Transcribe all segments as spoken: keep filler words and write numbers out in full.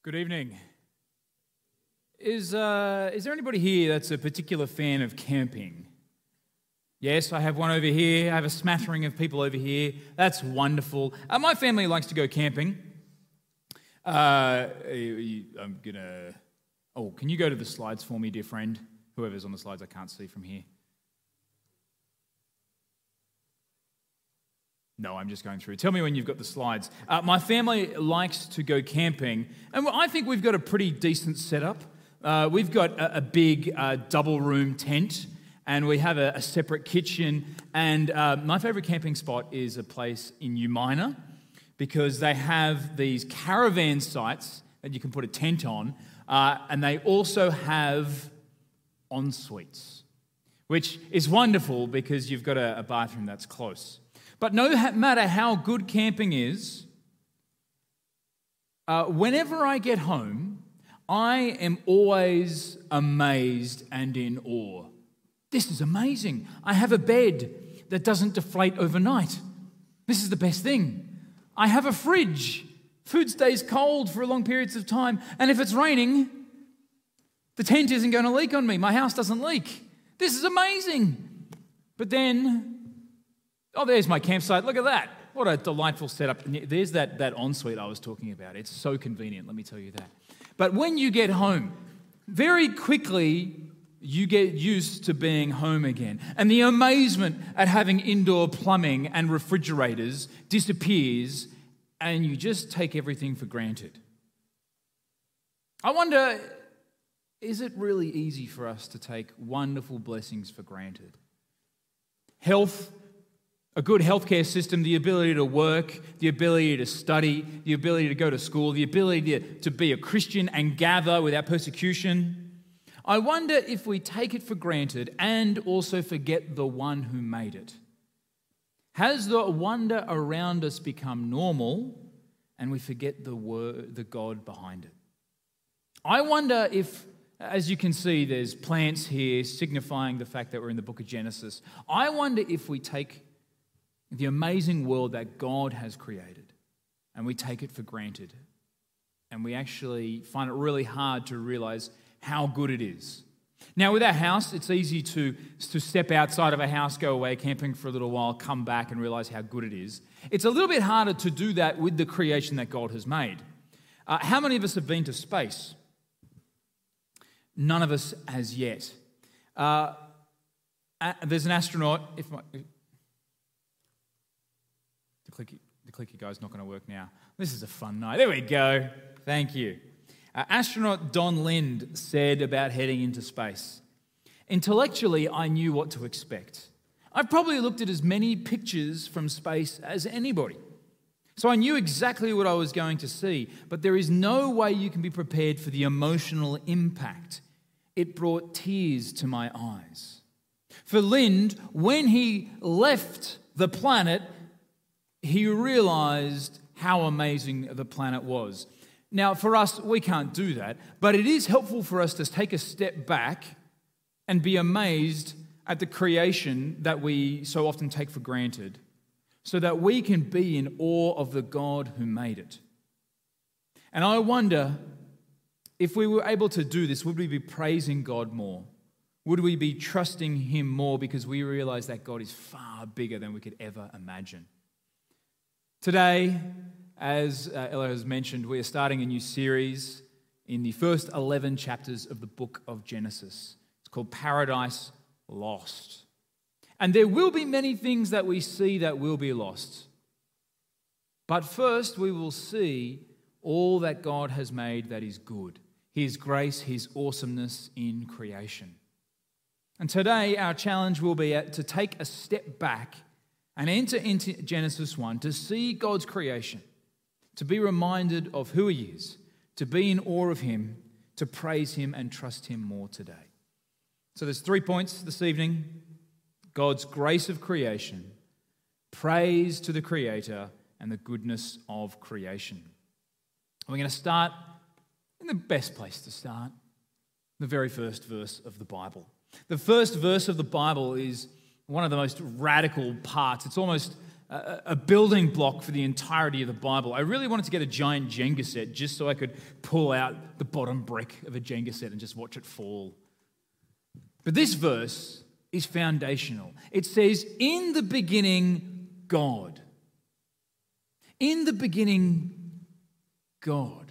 Good evening. Is, uh, is there anybody here that's a particular fan of camping? Yes, I have one over here. I have a smattering of people over here. That's wonderful. Uh, my family likes to go camping. Uh, I'm going to... Oh, can you go to the slides for me, dear friend? Whoever's on the slides, I can't see from here. No, I'm just going through. Tell me when you've got the slides. Uh, my family likes to go camping, and I think we've got a pretty decent setup. Uh, we've got a, a big uh, double-room tent, and we have a, a separate kitchen. And uh, my favourite camping spot is a place in Umina, because they have these caravan sites that you can put a tent on, uh, and they also have en-suites, which is wonderful because you've got a, a bathroom that's close. But no matter how good camping is, uh, whenever I get home, I am always amazed and in awe. This is amazing. I have a bed that doesn't deflate overnight. This is the best thing. I have a fridge. Food stays cold for long periods of time. And if it's raining, the tent isn't going to leak on me. My house doesn't leak. This is amazing. But then... Oh, there's my campsite. Look at that. What a delightful setup. There's that, that ensuite I was talking about. It's so convenient, let me tell you that. But when you get home, very quickly you get used to being home again. And the amazement at having indoor plumbing and refrigerators disappears, and you just take everything for granted. I wonder, is it really easy for us to take wonderful blessings for granted? Health, a good healthcare system, the ability to work, the ability to study, the ability to go to school, the ability to, to be a Christian and gather without persecution. I wonder if we take it for granted and also forget the one who made it. Has the wonder around us become normal and we forget the word, the God behind it? I wonder if, as you can see, there's plants here signifying the fact that we're in the book of Genesis. I wonder if we take the amazing world that God has created, and we take it for granted. And we actually find it really hard to realize how good it is. Now, with our house, it's easy to, to step outside of a house, go away camping for a little while, come back and realize how good it is. It's a little bit harder to do that with the creation that God has made. Uh, how many of us have been to space? None of us as yet. Uh, uh, there's an astronaut, if my... The clicky, the clicky guy's not going to work now. This is a fun night. There we go. Thank you. Uh, astronaut Don Lind said about heading into space, "Intellectually, I knew what to expect. I've probably looked at as many pictures from space as anybody. So I knew exactly what I was going to see, but there is no way you can be prepared for the emotional impact. It brought tears to my eyes." For Lind, when he left the planet, he realized how amazing the planet was. Now, for us, we can't do that, but it is helpful for us to take a step back and be amazed at the creation that we so often take for granted, so that we can be in awe of the God who made it. And I wonder, if we were able to do this, would we be praising God more? Would we be trusting Him more because we realize that God is far bigger than we could ever imagine? Today, as uh, Ella has mentioned, we are starting a new series in the first eleven chapters of the book of Genesis. It's called Paradise Lost. And there will be many things that we see that will be lost. But first, we will see all that God has made that is good. His grace, His awesomeness in creation. And today, our challenge will be to take a step back and enter into Genesis one to see God's creation, to be reminded of who He is, to be in awe of Him, to praise Him and trust Him more today. So there's three points this evening: God's grace of creation, praise to the Creator, and the goodness of creation. We're going to start in the best place to start, the very first verse of the Bible. The first verse of the Bible is one of the most radical parts. It's almost a, a building block for the entirety of the Bible. I really wanted to get a giant Jenga set just so I could pull out the bottom brick of a Jenga set and just watch it fall. But this verse is foundational. It says, in the beginning, God. In the beginning, God.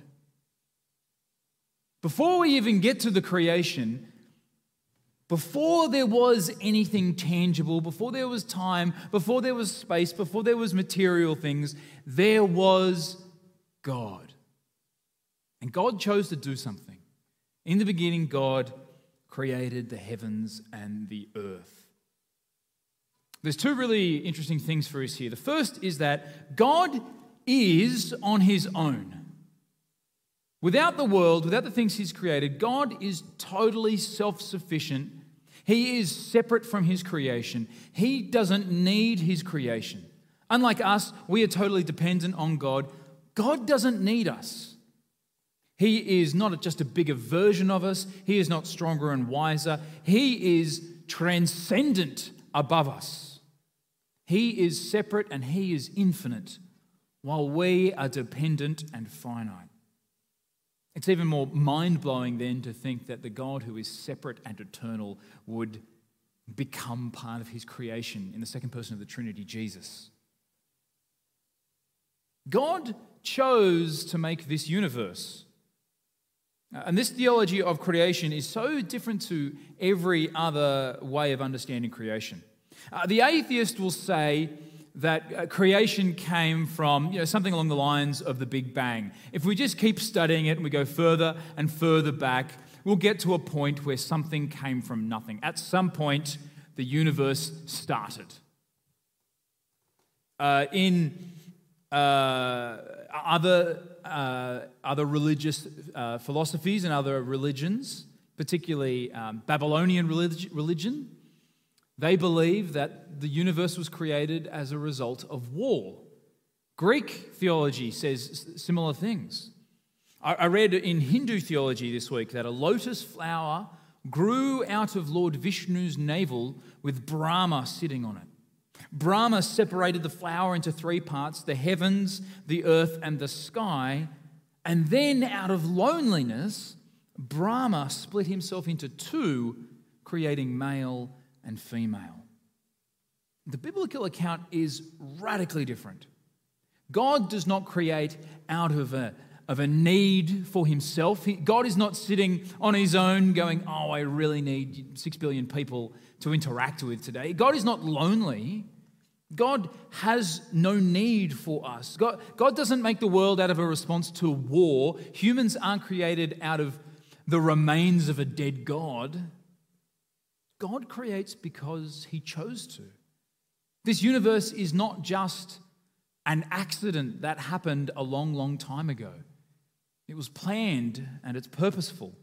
Before we even get to the creation, before there was anything tangible, before there was time, before there was space, before there was material things, there was God. And God chose to do something. In the beginning, God created the heavens and the earth. There's two really interesting things for us here. The first is that God is on his own. Without the world, without the things he's created, God is totally self-sufficient. He is separate from his creation. He doesn't need his creation. Unlike us, we are totally dependent on God. God doesn't need us. He is not just a bigger version of us. He is not stronger and wiser. He is transcendent above us. He is separate and he is infinite, while we are dependent and finite. It's even more mind-blowing then to think that the God who is separate and eternal would become part of his creation in the second person of the Trinity, Jesus. God chose to make this universe. And this theology of creation is so different to every other way of understanding creation. Uh, the atheist will say that uh, creation came from, you know, something along the lines of the Big Bang. If we just keep studying it and we go further and further back, we'll get to a point where something came from nothing. At some point, the universe started. Uh, in uh, other uh, other religious uh, philosophies and other religions, particularly um, Babylonian relig- religion, they believe that the universe was created as a result of war. Greek theology says similar things. I, I read in Hindu theology this week that a lotus flower grew out of Lord Vishnu's navel with Brahma sitting on it. Brahma separated the flower into three parts, the heavens, the earth, and the sky. And then out of loneliness, Brahma split himself into two, creating male and female. The biblical account is radically different. God does not create out of a, of a need for himself. He, God is not sitting on his own going, oh, I really need six billion people to interact with today. God is not lonely. God has no need for us. God, God doesn't make the world out of a response to war. Humans aren't created out of the remains of a dead God. God creates because he chose to. This universe is not just an accident that happened a long, long time ago. It was planned and it's purposeful.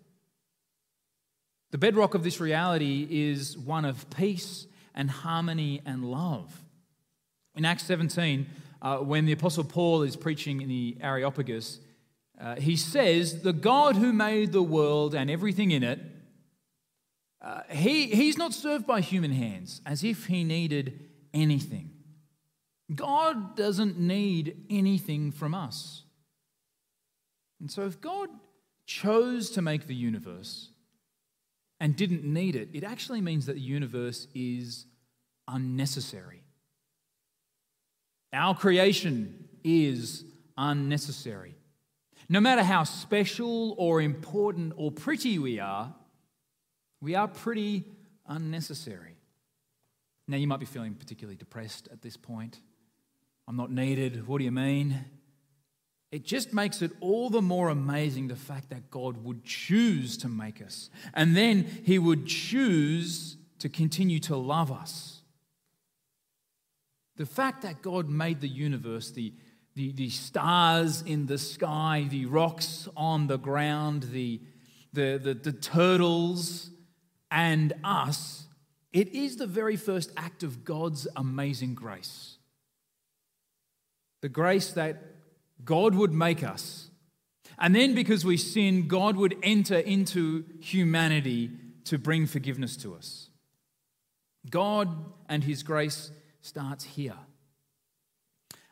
The bedrock of this reality is one of peace and harmony and love. In Acts seventeen, uh, when the Apostle Paul is preaching in the Areopagus, uh, he says, the God who made the world and everything in it, uh, he, he's not served by human hands as if he needed anything. God doesn't need anything from us. And so if God chose to make the universe and didn't need it, it actually means that the universe is unnecessary. Our creation is unnecessary. No matter how special or important or pretty we are, we are pretty unnecessary. Now, you might be feeling particularly depressed at this point. I'm not needed. What do you mean? It just makes it all the more amazing, the fact that God would choose to make us. And then he would choose to continue to love us. The fact that God made the universe, the, the, the stars in the sky, the rocks on the ground, the, the, the, the turtles, and us, it is the very first act of God's amazing grace. The grace that God would make us. And then because we sin, God would enter into humanity to bring forgiveness to us. God and his grace starts here.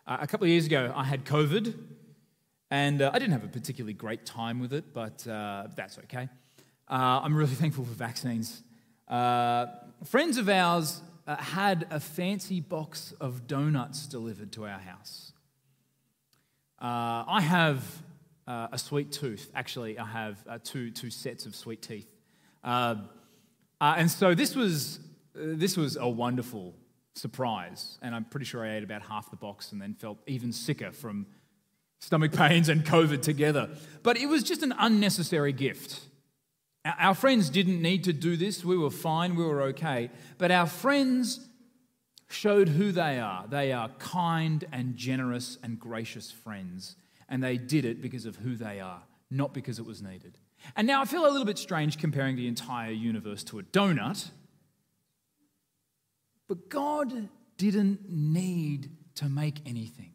Uh, a couple of years ago, I had COVID, and uh, I didn't have a particularly great time with it, but uh, that's okay. Uh, I'm really thankful for vaccines. Uh, friends of ours uh, had a fancy box of donuts delivered to our house. Uh, I have uh, a sweet tooth. Actually, I have uh, two two sets of sweet teeth, uh, uh, and so this was uh, this was a wonderful surprise. And I'm pretty sure I ate about half the box and then felt even sicker from stomach pains and COVID together. But it was just an unnecessary gift. Our friends didn't need to do this. We were fine. We were okay. But our friends showed who they are. They are kind and generous and gracious friends. And they did it because of who they are, not because it was needed. And now I feel a little bit strange comparing the entire universe to a donut. But God didn't need to make anything.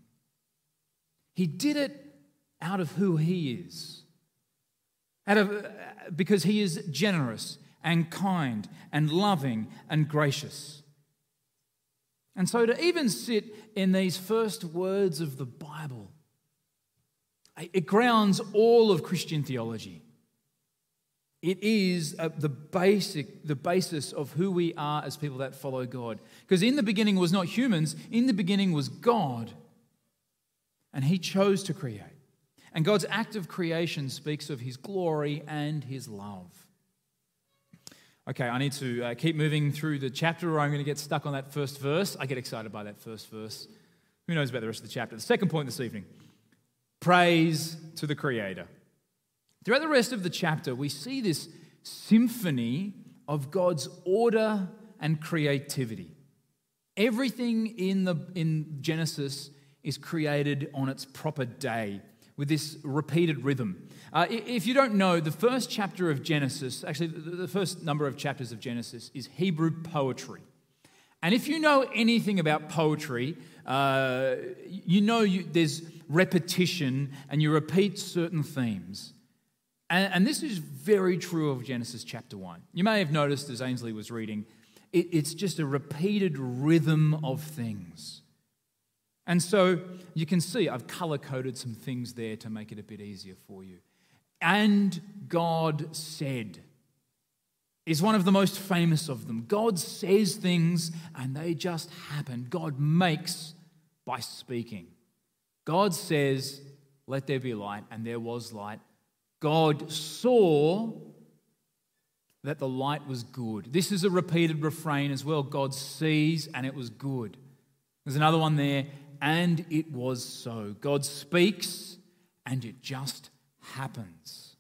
He did it out of who He is. Out of, uh, because He is generous and kind and loving and gracious. And so to even sit in these first words of the Bible, it grounds all of Christian theology. It is uh, the basic, the basis of who we are as people that follow God. Because in the beginning was not humans, in the beginning was God. And He chose to create. And God's act of creation speaks of His glory and His love. Okay, I need to uh, keep moving through the chapter or I'm going to get stuck on that first verse. I get excited by that first verse. Who knows about the rest of the chapter? The second point this evening, praise to the Creator. Throughout the rest of the chapter, we see this symphony of God's order and creativity. Everything in the in Genesis is created on its proper day, with this repeated rhythm. Uh, if you don't know, the first chapter of Genesis, actually the first number of chapters of Genesis is Hebrew poetry. And if you know anything about poetry, uh, you know you, there's repetition and you repeat certain themes. And, and this is very true of Genesis chapter one. You may have noticed as Ainsley was reading, it, it's just a repeated rhythm of things. And so you can see I've color-coded some things there to make it a bit easier for you. And God said is one of the most famous of them. God says things and they just happen. God makes by speaking. God says, let there be light, and there was light. God saw that the light was good. This is a repeated refrain as well. God sees and it was good. There's another one there. And it was so. God speaks, and it just happens.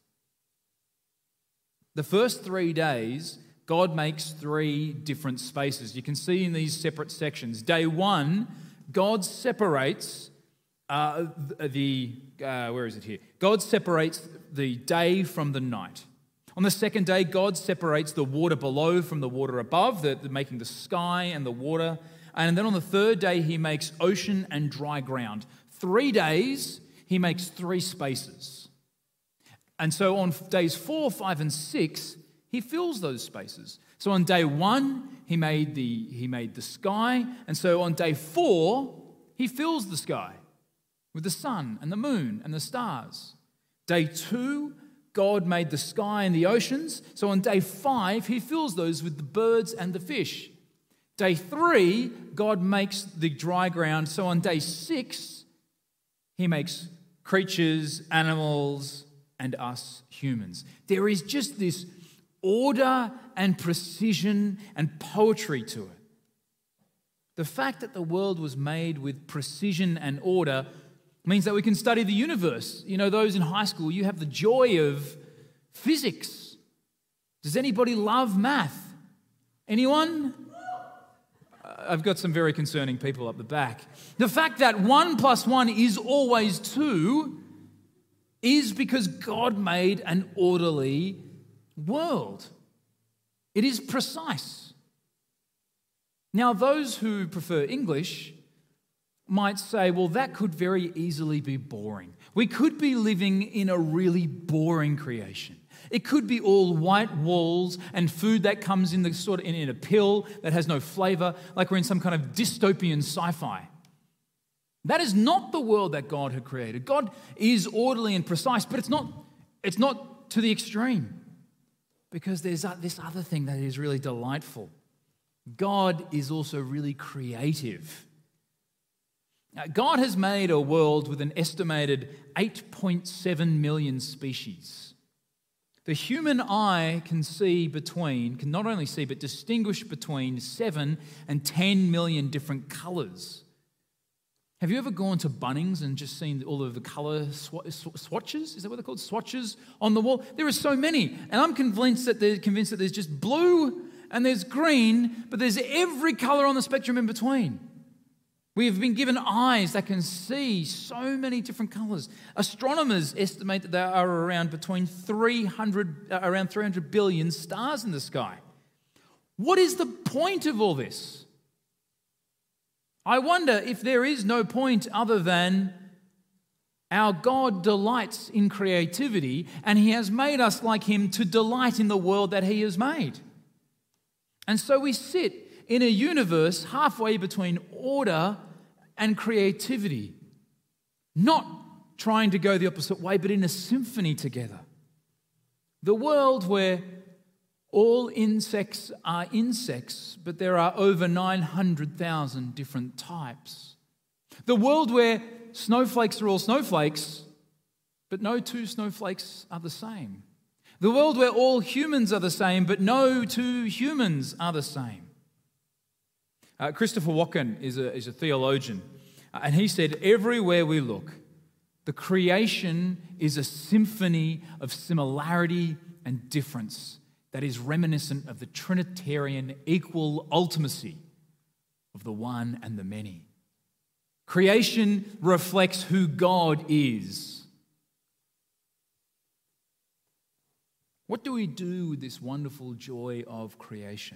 The first three days, God makes three different spaces. You can see in these separate sections. Day one, God separates uh, the, uh, where is it here? God separates the day from the night. On the second day, God separates the water below from the water above, the, the, making the sky and the water. And then on the third day, He makes ocean and dry ground. Three days, He makes three spaces. And so on days four, five, and six, He fills those spaces. So on day one, He made the, he made the sky. And so on day four, He fills the sky with the sun and the moon and the stars. Day two, God made the sky and the oceans. So on day five, He fills those with the birds and the fish. Day three, God makes the dry ground. So on day six, He makes creatures, animals, and us humans. There is just this order and precision and poetry to it. The fact that the world was made with precision and order means that we can study the universe. You know, those in high school, you have the joy of physics. Does anybody love math? Anyone? I've got some very concerning people up the back. The fact that one plus one is always two is because God made an orderly world. It is precise. Now, those who prefer English might say, well, that could very easily be boring. We could be living in a really boring creation. It could be all white walls and food that comes in the sort of in, in a pill that has no flavor, like we're in some kind of dystopian sci-fi. That is not the world that God had created. God is orderly and precise, but it's not, it's not to the extreme, because there's this other thing that is really delightful. God is also really creative. Now, God has made a world with an estimated eight point seven million species. The human eye can see between, can not only see, but distinguish between seven and ten million different colours. Have you ever gone to Bunnings and just seen all of the colour swatches? Is that what they're called? Swatches on the wall? There are so many. And I'm convinced that they're convinced that there's just blue and there's green, but there's every colour on the spectrum in between. We have been given eyes that can see so many different colours. Astronomers estimate that there are around between three hundred, uh, around three hundred billion stars in the sky. What is the point of all this? I wonder if there is no point other than our God delights in creativity, and He has made us like Him to delight in the world that He has made. And so we sit in a universe halfway between order and creativity, not trying to go the opposite way, but in a symphony together. The world where all insects are insects, but there are over nine hundred thousand different types. The world where snowflakes are all snowflakes, but no two snowflakes are the same. The world where all humans are the same, but no two humans are the same. Uh, Christopher Walken is a, is a theologian, uh, and he said, everywhere we look, the creation is a symphony of similarity and difference that is reminiscent of the Trinitarian equal ultimacy of the one and the many. Creation reflects who God is. What do we do with this wonderful joy of creation?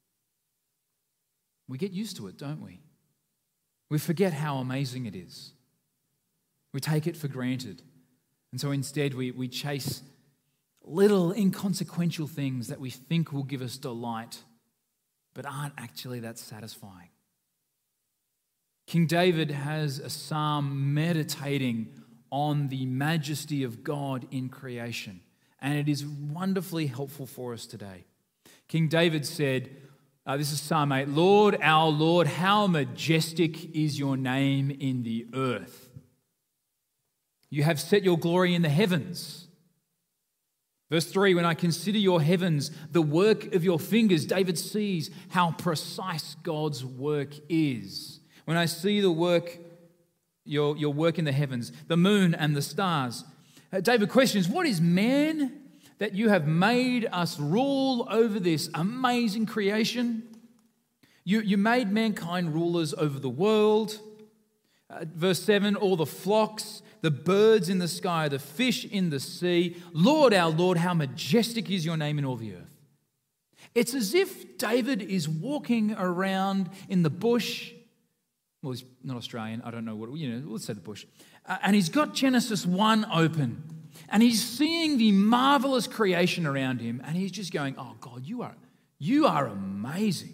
We get used to it, don't we? We forget how amazing it is. We take it for granted. And so instead we, we chase little inconsequential things that we think will give us delight, but aren't actually that satisfying. King David has a psalm meditating on the majesty of God in creation, and it is wonderfully helpful for us today. King David said, uh, this is Psalm eight, Lord, our Lord, how majestic is your name in the earth. You have set your glory in the heavens. Verse three, when I consider your heavens, the work of your fingers, David sees how precise God's work is. When I see the work, your, your work in the heavens, the moon and the stars. Uh, David questions, what is man that you have made us rule over this amazing creation? You, you made mankind rulers over the world. Uh, verse seven, all the flocks, the birds in the sky, the fish in the sea. Lord, our Lord, how majestic is your name in all the earth. It's as if David is walking around in the bush. Well, he's not Australian. I don't know what, you know, let's say the bush. Uh, and he's got Genesis one open. And he's seeing the marvelous creation around him. And he's just going, oh, God, you are, you are amazing.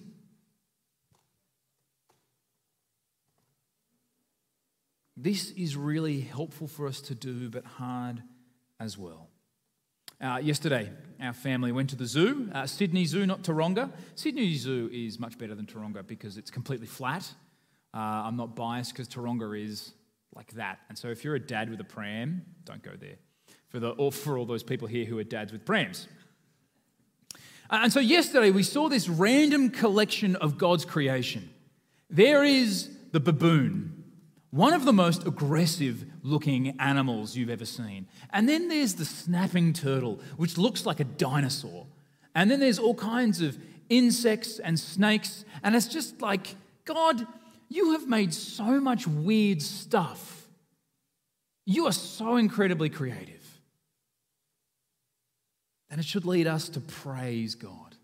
This is really helpful for us to do, but hard as well. Uh, yesterday, our family went to the zoo, uh, Sydney Zoo, not Taronga. Sydney Zoo is much better than Taronga because it's completely flat. Uh, I'm not biased because Taronga is like that. And so if you're a dad with a pram, don't go there. For the or for all those people here who are dads with prams. Uh, and so yesterday we saw this random collection of God's creation. There is the baboon, one of the most aggressive looking animals you've ever seen. And then there's the snapping turtle, which looks like a dinosaur. And then there's all kinds of insects and snakes. And it's just like, God, you have made so much weird stuff. You are so incredibly creative. And it should lead us to praise God.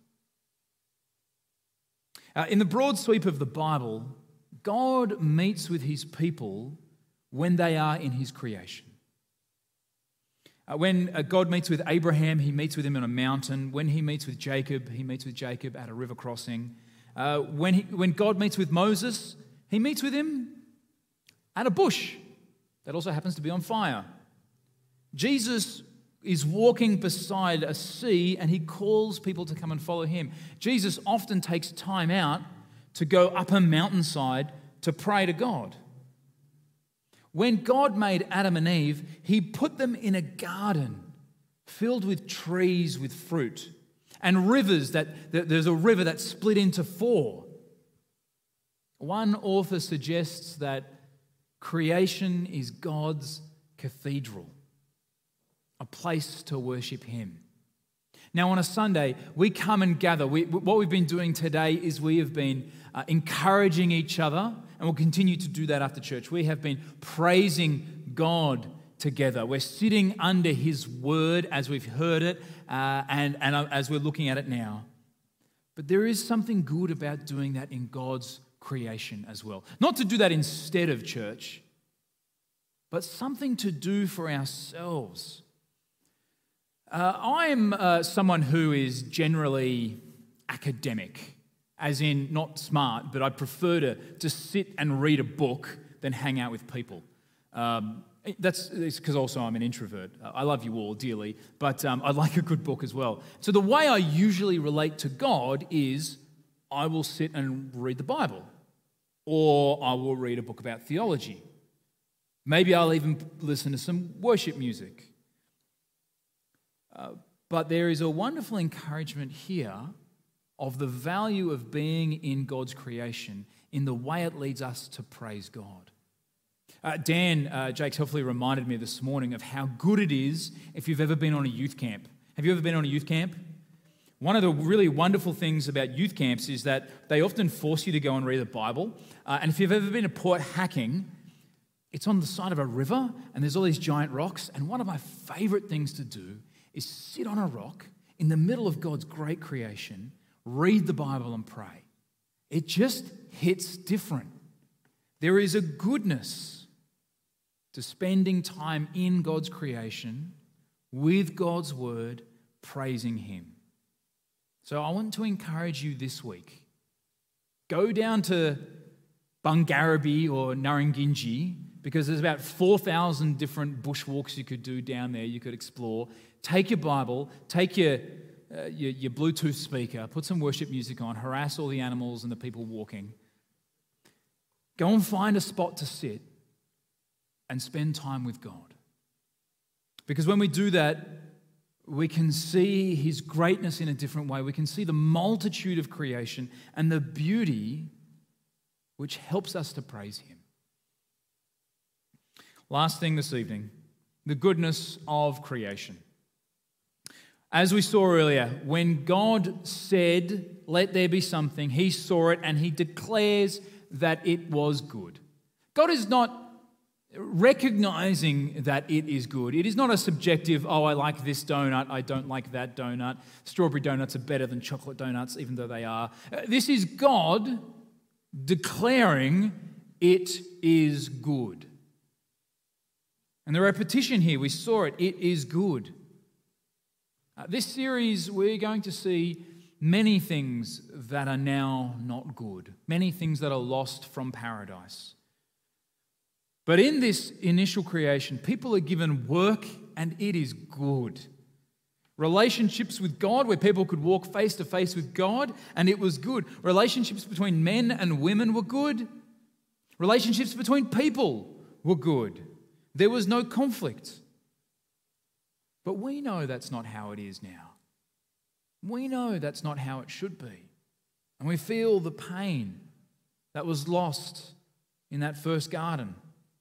Uh, in the broad sweep of the Bible, God meets with his people when they are in his creation. Uh, when uh, God meets with Abraham, he meets with him on a mountain. When he meets with Jacob, he meets with Jacob at a river crossing. Uh, when, he, when God meets with Moses, he meets with him and a bush that also happens to be on fire. Jesus is walking beside a sea and he calls people to come and follow him. Jesus often takes time out to go up a mountainside to pray to God. When God made Adam and Eve, he put them in a garden filled with trees with fruit and rivers that, that there's a river that split into four. One author suggests that creation is God's cathedral, a place to worship him. Now on a Sunday, we come and gather. We, what we've been doing today is we have been uh, encouraging each other, and we'll continue to do that after church. We have been praising God together. We're sitting under his word as we've heard it uh, and, and as we're looking at it now. But there is something good about doing that in God's creation as well. Not to do that instead of church, but something to do for ourselves. Uh, I'm uh, someone who is generally academic, as in not smart, but I prefer to, to sit and read a book than hang out with people. Um, that's because also I'm an introvert. I love you all dearly, but um, I like a good book as well. So the way I usually relate to God is I will sit and read the Bible, or I will read a book about theology. Maybe I'll even listen to some worship music. Uh, but there is a wonderful encouragement here of the value of being in God's creation in the way it leads us to praise God. Uh, Dan uh, Jakes helpfully reminded me this morning of how good it is if you've ever been on a youth camp. Have you ever been on a youth camp? One of the really wonderful things about youth camps is that they often force you to go and read the Bible. Uh, and if you've ever been to Port Hacking, it's on the side of a river and there's all these giant rocks. And one of my favourite things to do is sit on a rock in the middle of God's great creation, read the Bible and pray. It just hits different. There is a goodness to spending time in God's creation with God's word, praising him. So I want to encourage you this week. Go down to Bungarraby or Nurrungindji, because there's about four thousand different bushwalks you could do down there, you could explore. Take your Bible, take your, uh, your, your Bluetooth speaker, put some worship music on, harass all the animals and the people walking. Go and find a spot to sit and spend time with God. Because when we do that, we can see his greatness in a different way. We can see the multitude of creation and the beauty which helps us to praise him. Last thing this evening, the goodness of creation. As we saw earlier, when God said, "Let there be something," he saw it and he declares that it was good. God is not recognizing that it is good. It is not a subjective, oh, I like this donut, I don't like that donut. Strawberry donuts are better than chocolate donuts, even though they are. This is God declaring it is good. And the repetition here, we saw it, it is good. Uh, this series, we're going to see many things that are now not good, many things that are lost from paradise. But in this initial creation, people are given work and it is good. Relationships with God, where people could walk face to face with God, and it was good. Relationships between men and women were good. Relationships between people were good. There was no conflict. But we know that's not how it is now. We know that's not how it should be. And we feel the pain that was lost in that first garden.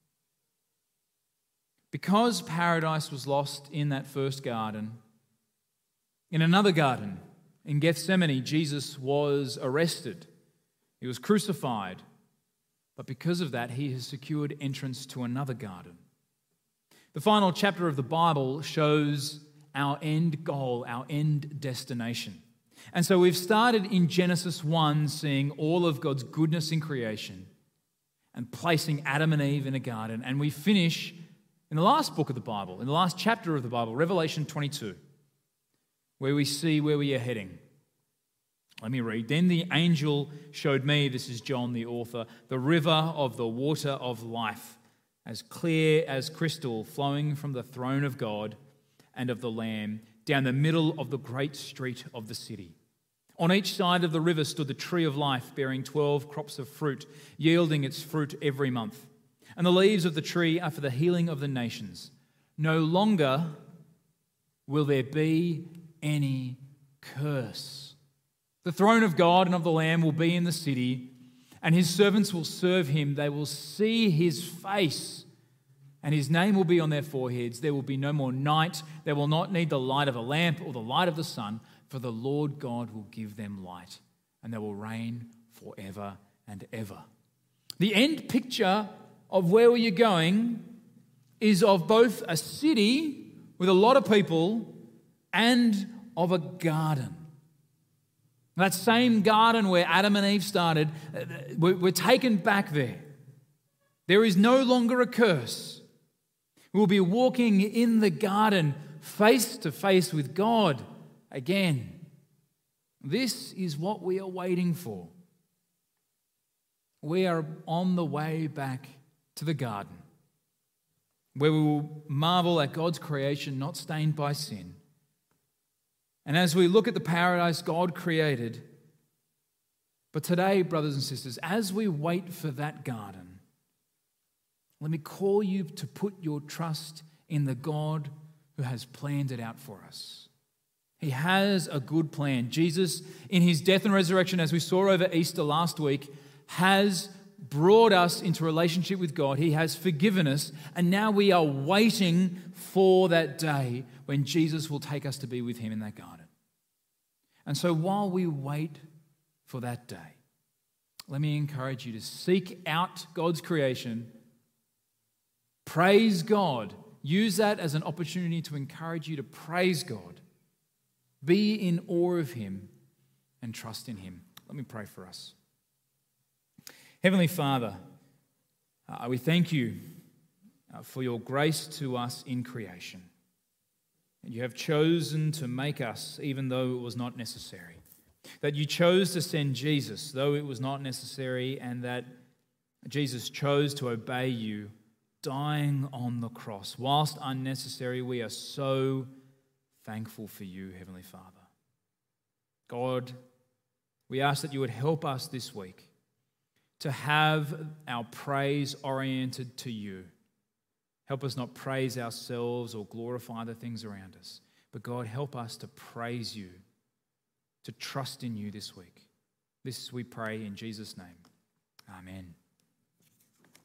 Because paradise was lost in that first garden, in another garden, in Gethsemane, Jesus was arrested. He was crucified. But because of that, he has secured entrance to another garden. The final chapter of the Bible shows our end goal, our end destination. And so we've started in Genesis one, seeing all of God's goodness in creation and placing Adam and Eve in a garden. And we finish in the last book of the Bible, in the last chapter of the Bible, Revelation twenty-two, where we see where we are heading. Let me read. Then the angel showed me, this is John the author, the river of the water of life, as clear as crystal, flowing from the throne of God and of the Lamb down the middle of the great street of the city. On each side of the river stood the tree of life, bearing twelve crops of fruit, yielding its fruit every month. And the leaves of the tree are for the healing of the nations. No longer will there be any curse. The throne of God and of the Lamb will be in the city, and his servants will serve him. They will see his face, and his name will be on their foreheads. There will be no more night. They will not need the light of a lamp or the light of the sun, for the Lord God will give them light, and they will reign forever and ever. The end picture of where you're going is of both a city with a lot of people and of a garden. That same garden where Adam and Eve started, we're taken back there. There is no longer a curse. We'll be walking in the garden face to face with God again. This is what we are waiting for. We are on the way back to the garden, where we will marvel at God's creation not stained by sin. And as we look at the paradise God created, but today, brothers and sisters, as we wait for that garden, let me call you to put your trust in the God who has planned it out for us. He has a good plan. Jesus, in his death and resurrection, as we saw over Easter last week, has brought us into relationship with God. He has forgiven us, and now we are waiting for that day when Jesus will take us to be with him in that garden. And so while we wait for that day, let me encourage you to seek out God's creation, praise God, use that as an opportunity to encourage you to praise God, be in awe of him, and trust in him. Let me pray for us. Heavenly Father, uh, we thank you uh, for your grace to us in creation. And you have chosen to make us even though it was not necessary. That you chose to send Jesus though it was not necessary, and that Jesus chose to obey you, dying on the cross. Whilst unnecessary, we are so thankful for you, Heavenly Father. God, we ask that you would help us this week to have our praise oriented to you. Help us not praise ourselves or glorify the things around us. But God, help us to praise you, to trust in you this week. This we pray in Jesus' name. Amen.